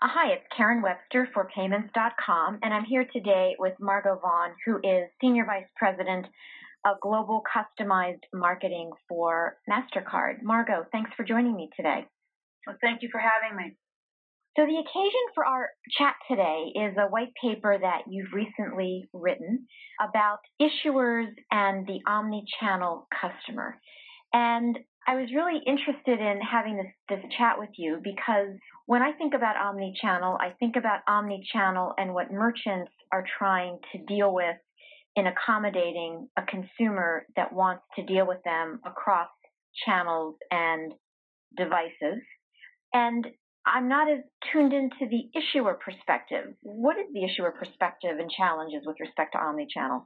Hi, it's Karen Webster for Payments.com, and I'm here today with Margot Vaughn, who is Senior Vice President of Global Customized Marketing for MasterCard. Margot, thanks for joining me today. Well, thank you for having me. So the occasion for our chat today is a white paper that you've recently written about issuers and the omni-channel customer. And I was really interested in having this chat with you because when I think about omni-channel, I think about omni-channel and what merchants are trying to deal with in accommodating a consumer that wants to deal with them across channels and devices. And I'm not as tuned into the issuer perspective. What is the issuer perspective and challenges with respect to omni-channel?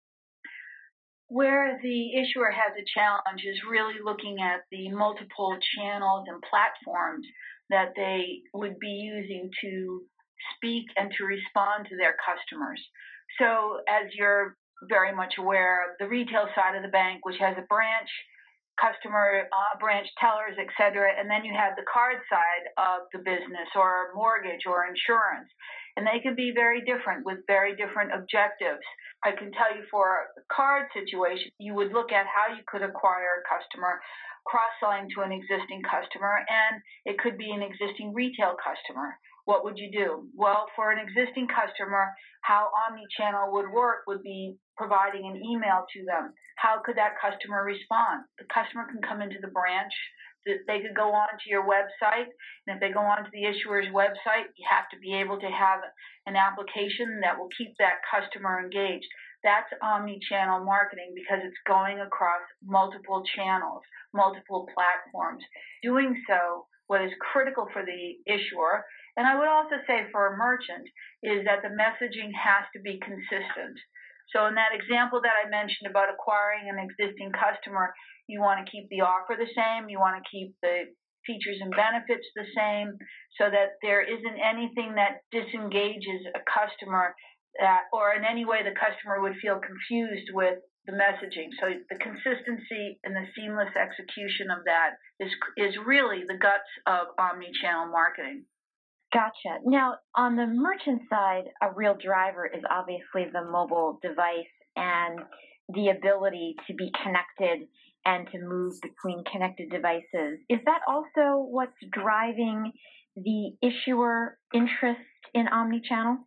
Where the issuer has a challenge is really looking at the multiple channels and platforms that they would be using to speak and to respond to their customers. So as you're very much aware, the retail side of the bank, which has a branch, customer, branch tellers, et cetera, and then you have the card side of the business or mortgage or insurance. And they can be very different with very different objectives. I can tell you for a card situation, you would look at how you could acquire a customer, cross-selling to an existing customer, and it could be an existing retail customer. What would you do? Well, for an existing customer, how omni-channel would work would be providing an email to them. How could that customer respond? The customer can come into the branch. They could go on to your website, and if they go on to the issuer's website, you have to be able to have an application that will keep that customer engaged. That's omni-channel marketing because it's going across multiple channels, multiple platforms. Doing so, what is critical for the issuer, and I would also say for a merchant, is that the messaging has to be consistent. So in that example that I mentioned about acquiring an existing customer, you want to keep the offer the same, you want to keep the features and benefits the same so that there isn't anything that disengages a customer or in any way the customer would feel confused with the messaging. So the consistency and the seamless execution of that is really the guts of omni-channel marketing. Gotcha. Now, on the merchant side, a real driver is obviously the mobile device and the ability to be connected and to move between connected devices. Is that also what's driving the issuer interest in omni-channel?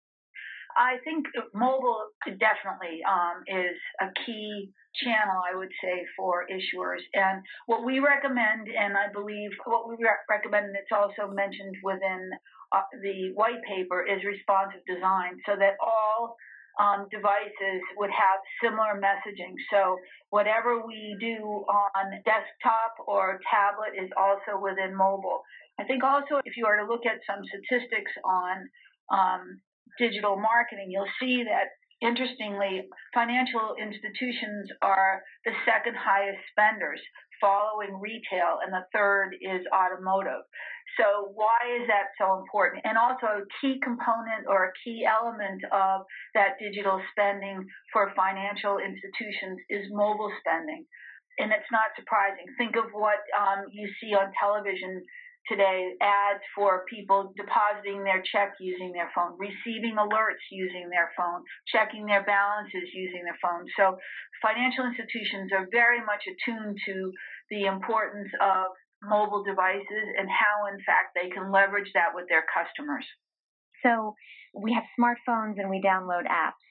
I think mobile definitely is a key channel, I would say, for issuers. And what we recommend, and I believe what we recommend, and it's also mentioned within the white paper, is responsive design so that all devices would have similar messaging. So whatever we do on desktop or tablet is also within mobile. I think also if you are to look at some statistics on digital marketing, you'll see that, interestingly, financial institutions are the second highest spenders, following retail, and the third is automotive. So why is that so important? And also a key component or a key element of that digital spending for financial institutions is mobile spending. And it's not surprising. Think of what you see on television today, ads for people depositing their check using their phone, receiving alerts using their phone, checking their balances using their phone. So financial institutions are very much attuned to the importance of mobile devices and how, in fact, they can leverage that with their customers. So we have smartphones and we download apps.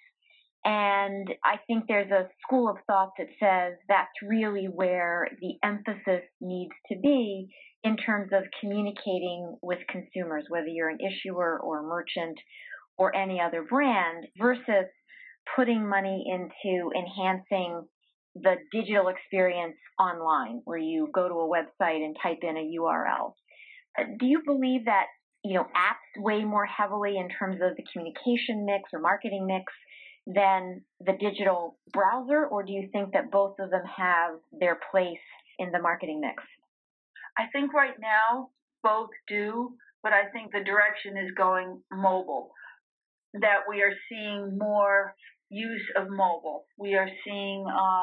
And I think there's a school of thought that says that's really where the emphasis needs to be in terms of communicating with consumers, whether you're an issuer or a merchant or any other brand, versus putting money into enhancing the digital experience online, where you go to a website and type in a URL. Do you believe that, apps weigh more heavily in terms of the communication mix or marketing mix than the digital browser, or do you think that both of them have their place in the marketing mix? I think right now both do, but I think the direction is going mobile, that we are seeing more use of mobile. We are seeing,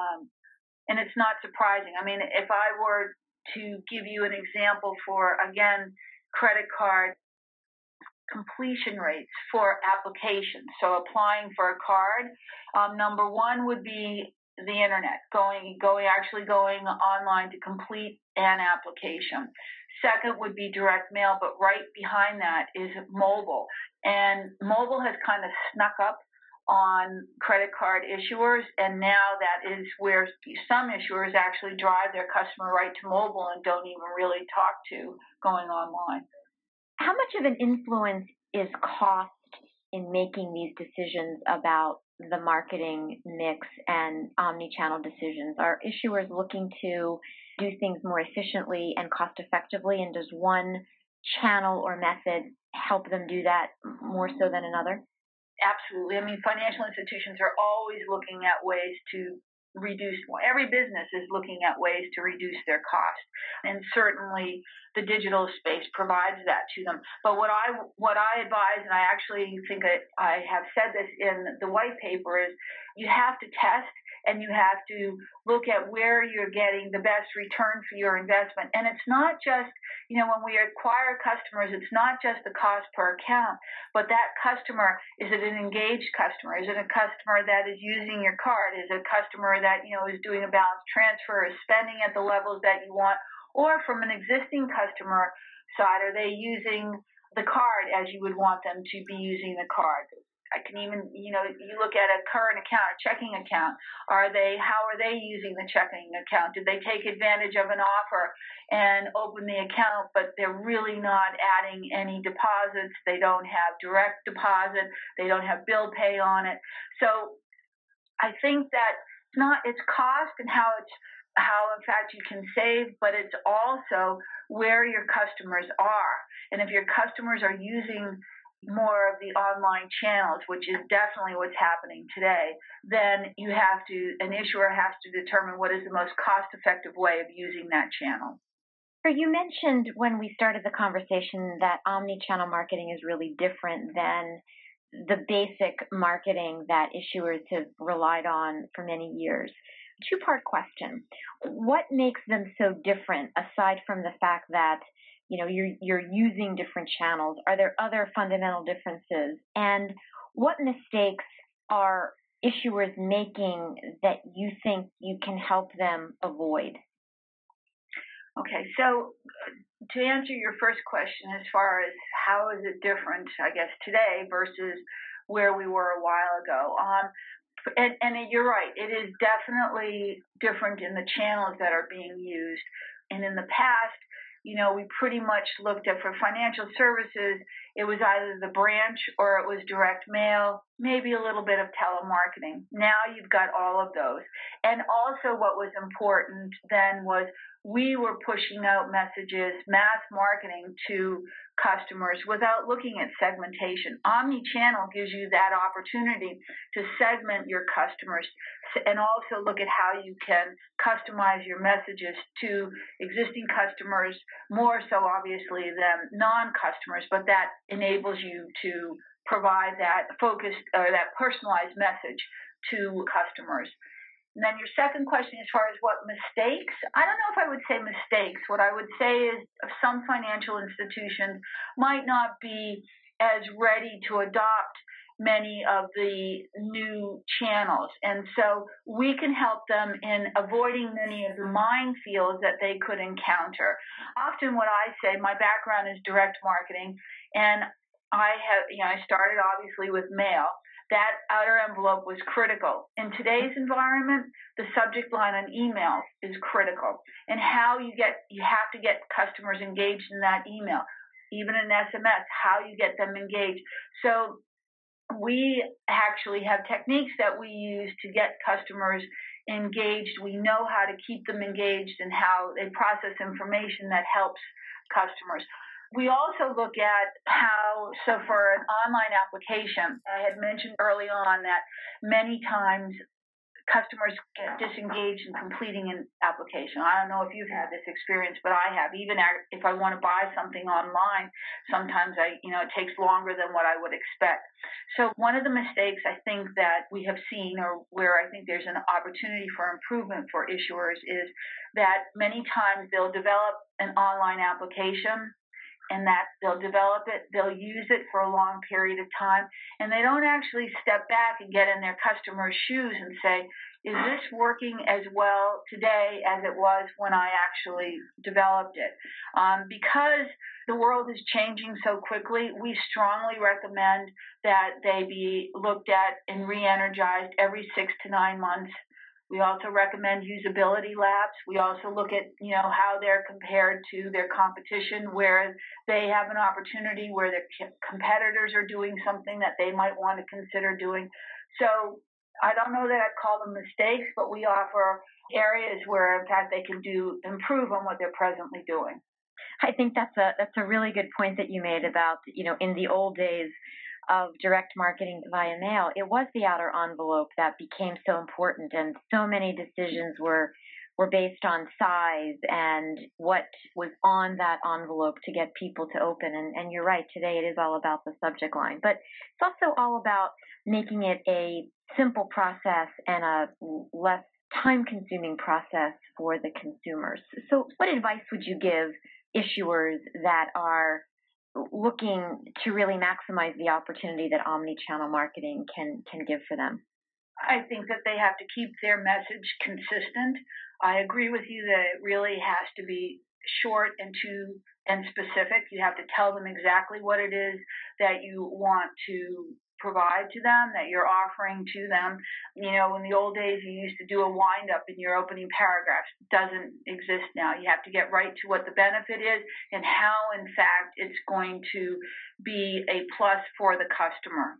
and it's not surprising. I mean, if I were to give you an example for, again, credit card, completion rates for applications. So applying for a card, number one would be the internet, going online to complete an application. Second would be direct mail, but right behind that is mobile. And mobile has kind of snuck up on credit card issuers, and now that is where some issuers actually drive their customer right to mobile and don't even really talk to going online. How much of an influence is cost in making these decisions about the marketing mix and omni-channel decisions? Are issuers looking to do things more efficiently and cost effectively, and does one channel or method help them do that more so than another? Absolutely. I mean, financial institutions are always looking at ways to reduce. Every business is looking at ways to reduce their cost, and certainly the digital space provides that to them. But what I advise, and I actually think I have said this in the white paper, is you have to test and you have to look at where you're getting the best return for your investment. And it's not just, when we acquire customers, it's not just the cost per account, but that customer, is it an engaged customer? Is it a customer that is using your card? Is it a customer that, is doing a balance transfer, is spending at the levels that you want? Or from an existing customer side, are they using the card as you would want them to be using the card? I can even, you look at a current account, a checking account. How are they using the checking account? Did they take advantage of an offer and open the account, but they're really not adding any deposits? They don't have direct deposit. They don't have bill pay on it. So I think that it's cost and how in fact you can save, but it's also where your customers are. And if your customers are using more of the online channels, which is definitely what's happening today, then an issuer has to determine what is the most cost-effective way of using that channel. So you mentioned when we started the conversation that omni-channel marketing is really different than the basic marketing that issuers have relied on for many years. Two-part question. What makes them so different, aside from the fact that you're using different channels? Are there other fundamental differences? And what mistakes are issuers making that you think you can help them avoid? Okay, so to answer your first question, as far as how is it different, I guess, today versus where we were a while ago, and you're right, it is definitely different in the channels that are being used. And in the past, we pretty much looked at, for financial services, it was either the branch or it was direct mail, maybe a little bit of telemarketing. Now you've got all of those. And also what was important then was we were pushing out messages, mass marketing to customers without looking at segmentation. Omni-channel gives you that opportunity to segment your customers and also look at how you can customize your messages to existing customers, more so obviously than non-customers, but that enables you to provide that focused or that personalized message to customers. And then your second question, as far as what mistakes, I don't know if I would say mistakes. What I would say is some financial institutions might not be as ready to adopt many of the new channels. And so we can help them in avoiding many of the minefields that they could encounter. Often what I say, my background is direct marketing, and I started obviously with mail. That outer envelope was critical. In today's environment, the subject line on email is critical. And how you have to get customers engaged in that email, even an SMS, how you get them engaged. So we actually have techniques that we use to get customers engaged. We know how to keep them engaged and how they process information that helps customers. We also look at so for an online application, I had mentioned early on that many times customers get disengaged in completing an application. I don't know if you've had this experience, but I have. Even if I want to buy something online, sometimes it takes longer than what I would expect. So one of the mistakes I think that we have seen, or where I think there's an opportunity for improvement for issuers, is that many times they'll develop an online application, and that they'll develop it, they'll use it for a long period of time, and they don't actually step back and get in their customer's shoes and say, is this working as well today as it was when I actually developed it? Because the world is changing so quickly, we strongly recommend that they be looked at and re-energized every 6 to 9 months. We also recommend usability labs. We also look at, how they're compared to their competition, where they have an opportunity where their competitors are doing something that they might want to consider doing. So I don't know that I'd call them mistakes, but we offer areas where, in fact, they can improve on what they're presently doing. I think that's a really good point that you made about, in the old days of direct marketing via mail, it was the outer envelope that became so important, and so many decisions were based on size and what was on that envelope to get people to open. And you're right, today it is all about the subject line, but it's also all about making it a simple process and a less time-consuming process for the consumers. So what advice would you give issuers that are looking to really maximize the opportunity that omni-channel marketing can give for them? I think that they have to keep their message consistent. I agree with you that it really has to be short and specific. You have to tell them exactly what it is that you want to provide to them, that you're offering to them. In the old days, you used to do a wind up in your opening paragraph. It doesn't exist now. You have to get right to what the benefit is and how, in fact, it's going to be a plus for the customer.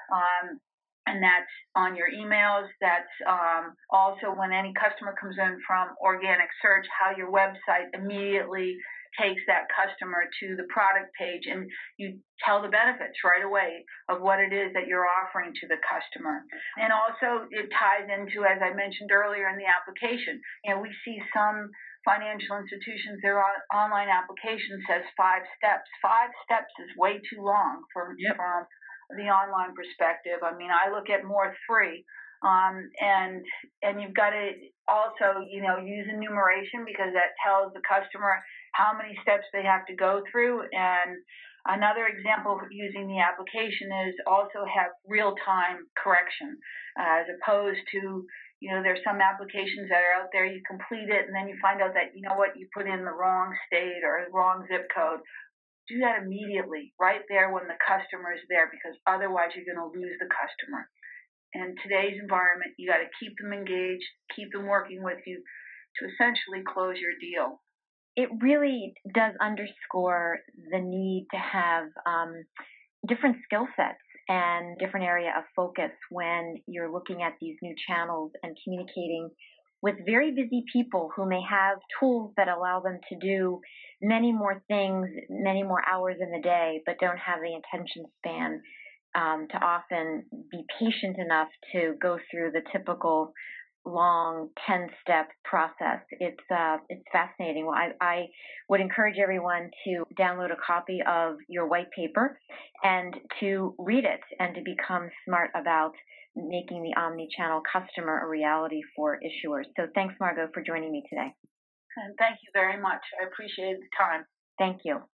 And that's on your emails. That's also when any customer comes in from organic search, how your website immediately takes that customer to the product page, and you tell the benefits right away of what it is that you're offering to the customer. And also it ties into, as I mentioned earlier in the application, we see some financial institutions, their online application says 5 steps. 5 steps is way too long from the online perspective. I mean, I look at more 3. And you've got to also, use enumeration, because that tells the customer how many steps they have to go through. And another example of using the application is also have real-time correction, as opposed to, there's some applications that are out there, you complete it, and then you find out that, you put in the wrong state or the wrong zip code. Do that immediately, right there when the customer is there, because otherwise you're going to lose the customer. In today's environment, you got to keep them engaged, keep them working with you to essentially close your deal. It really does underscore the need to have different skill sets and different area of focus when you're looking at these new channels and communicating with very busy people who may have tools that allow them to do many more things, many more hours in the day, but don't have the attention span to often be patient enough to go through the typical long 10-step process. It's fascinating. Well, I would encourage everyone to download a copy of your white paper and to read it and to become smart about making the omni-channel customer a reality for issuers. So thanks, Margot, for joining me today. And thank you very much. I appreciate the time. Thank you.